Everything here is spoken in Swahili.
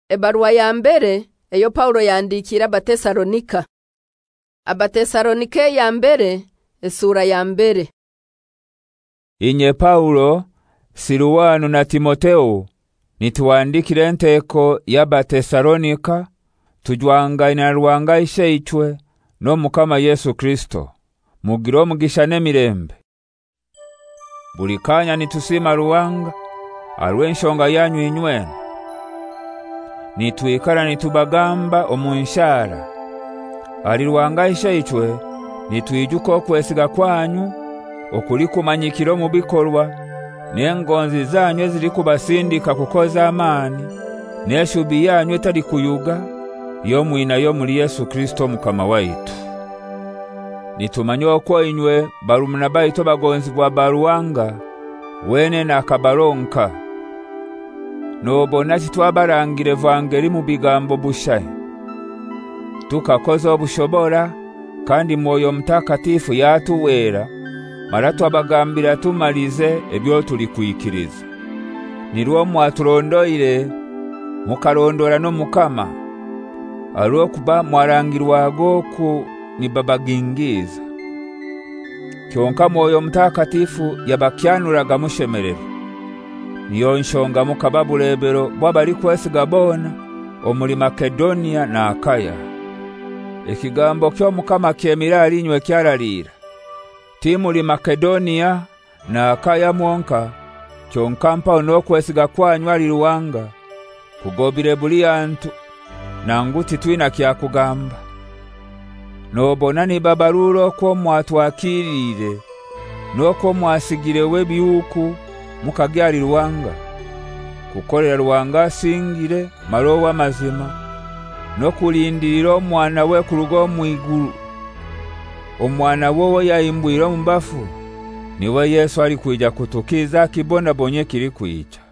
Ebarua ya mbere eyo Paulo yandikira Abatesalonika. Abatesalonike ya mbere esura ya mbere. Inye Paulo, Siluwano na Timoteo nituwandikire nteko y'Abatesalonika tujwangana ruwanga isheichwe no Mukama Yesu Kristo mugire omugisha n'emirembe. Buli kanya nitusima ruwanga alwenshonga yanyu inywene. Nitwikara nitubagamba omunshara ali ruwanga isheichwe nitwijuko kwesiga kwanyu okuli kumanyikiro mu bikorwa n'engonzi zanyu ziri kubasindika kukoza amani n'eshubi yanyu etali kuyuga yo mwina yo muri Yesu Kristo Mukama waitu. Nitumanyo ko inywe barumuna baito bagonzi bwa baruwanga wene na kabaronka nobona titwabarangire evangeli mu bigambo bushaye tukakoza obushobora kandi Mwoyo Mtakatifu yatuwera mara twabagambira tumalize ebyo tuli kuikiriza. Nirwo mwaturondoire mukarondora no Mukama alwo kuba mwarangirwago ku ni babagingiza. Kyonka Mwoyo Mtakatifu yabakyanuraga mushemerero. Niyo nshonga mukababulebero bwabali kwesiga bona omuli Makedonia na Akaya. Ekigambo kyo Mukama kyemira alinywe kyaralira. Timuli Makedonia na Akaya mwonka kyonka mpa onokwesiga kwanyu ali ruwanga kugobire buli antu na nguti twina kyakugamba. Nobona ni babaruro ko mwatwakirire noko mwasigirewe byuku mukagyali ruwanga kukolera ruwanga singire marowa mazima no kulindirira omwana we kurugo mwiguru. Omwana wowe yayimbwira mbafu niwe Yesu ali kuija kutukiza kibona bonye kiri kuicha.